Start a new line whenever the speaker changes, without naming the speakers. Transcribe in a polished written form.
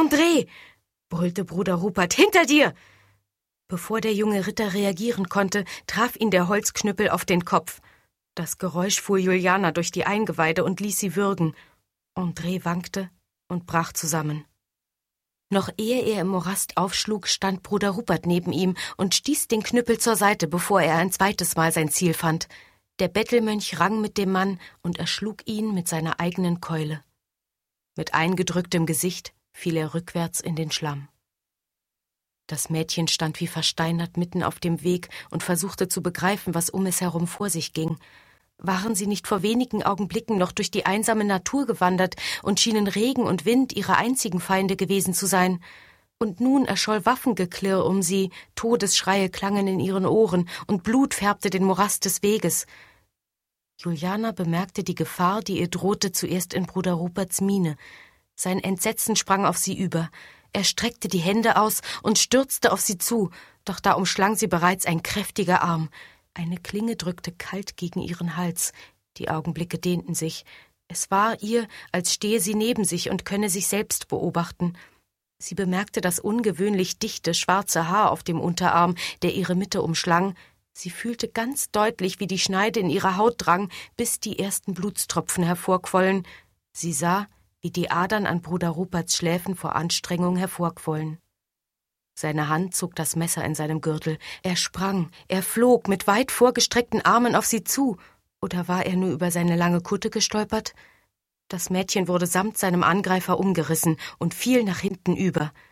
André!« brüllte Bruder Rupert. »Hinter dir!« Bevor der junge Ritter reagieren konnte, traf ihn der Holzknüppel auf den Kopf. Das Geräusch fuhr Juliana durch die Eingeweide und ließ sie würgen. André wankte und brach zusammen. Noch ehe er im Morast aufschlug, stand Bruder Rupert neben ihm und stieß den Knüppel zur Seite, bevor er ein zweites Mal sein Ziel fand. Der Bettelmönch rang mit dem Mann und erschlug ihn mit seiner eigenen Keule. Mit eingedrücktem Gesicht fiel er rückwärts in den Schlamm. Das Mädchen stand wie versteinert mitten auf dem Weg und versuchte zu begreifen, was um es herum vor sich ging. Waren sie nicht vor wenigen Augenblicken noch durch die einsame Natur gewandert und schienen Regen und Wind ihre einzigen Feinde gewesen zu sein? Und nun erscholl Waffengeklirr um sie, Todesschreie klangen in ihren Ohren und Blut färbte den Morast des Weges. Juliana bemerkte die Gefahr, die ihr drohte, zuerst in Bruder Ruperts Miene. Sein Entsetzen sprang auf sie über. Er streckte die Hände aus und stürzte auf sie zu, doch da umschlang sie bereits ein kräftiger Arm. Eine Klinge drückte kalt gegen ihren Hals. Die Augenblicke dehnten sich. Es war ihr, als stehe sie neben sich und könne sich selbst beobachten. Sie bemerkte das ungewöhnlich dichte, schwarze Haar auf dem Unterarm, der ihre Mitte umschlang. Sie fühlte ganz deutlich, wie die Schneide in ihre Haut drang, bis die ersten Blutstropfen hervorquollen. Sie sah, wie die Adern an Bruder Ruperts Schläfen vor Anstrengung hervorquollen. Seine Hand zog das Messer in seinem Gürtel. Er sprang, er flog mit weit vorgestreckten Armen auf sie zu. Oder war er nur über seine lange Kutte gestolpert? Das Mädchen wurde samt seinem Angreifer umgerissen und fiel nach hinten über.